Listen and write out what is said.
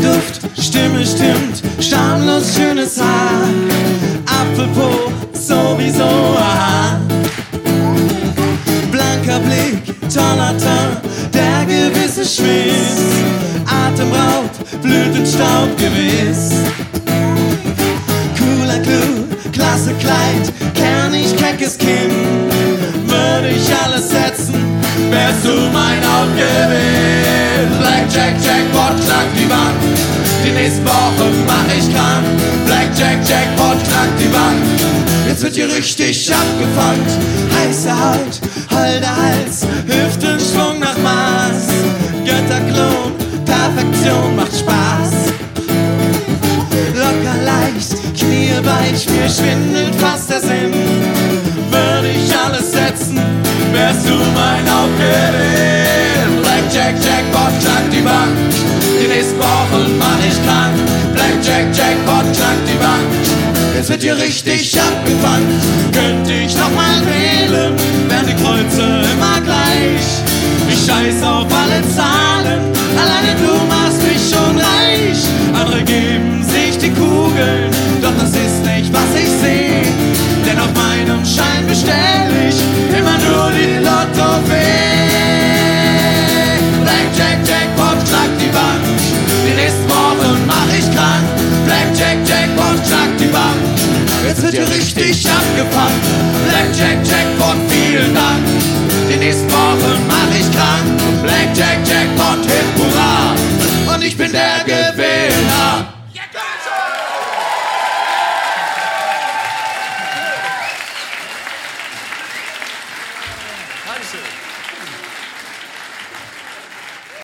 Duft, Stimme stimmt, schamlos schönes Haar. Apfelpo, sowieso, aha. Blanker Blick, toller Ton, der gewisse Schmiss. Atemraub, Blütenstaub gewiss. Cooler Clou, klasse Kleid, kernig, keckes Kinn. Würde ich alles setzen, wärst du mein Hauptgewinn. Blackjack, Jackpot, knack die Bank. Die nächsten Wochen mach ich krank. Blackjack, Jackpot, knack die Bank. Jetzt wird hier richtig abgefangt. Heiße Haut, holder Hals, Hüftenschwung nach Maß. Götterklon, Perfektion macht Spaß. Locker leicht, Knie weich, mir schwindelt fast der Sinn. Würde ich alles setzen, wärst du mein Hauptgewinn. Blackjack, Jackpot, knack die Bank. Die nächsten Wochen mach ich krank. Blackjack, Jackpot, knack die Bank. Jetzt wird hier richtig abgefangen. Könnte ich noch mal wählen, wären die Kreuze immer gleich. Ich scheiß auf alle Zahlen, alleine du machst mich schon reich. Andere geben sich die Kugeln, doch das ist nicht, was ich seh. Denn auf meinem Schein bestell ich immer nur die Lottofee. Blackjack, Jackpot, knack die Bank. Die nächsten Wochen mach ich krank. Blackjack, Jackpot, knack die Bank. Jetzt wird hier richtig abgefangen. Blackjack, Jackpot, vielen Dank. Die nächsten Wochen mach ich krank. Blackjack, Jackpot, hip, hurra. Und ich bin der Gewinner. Dankeschön.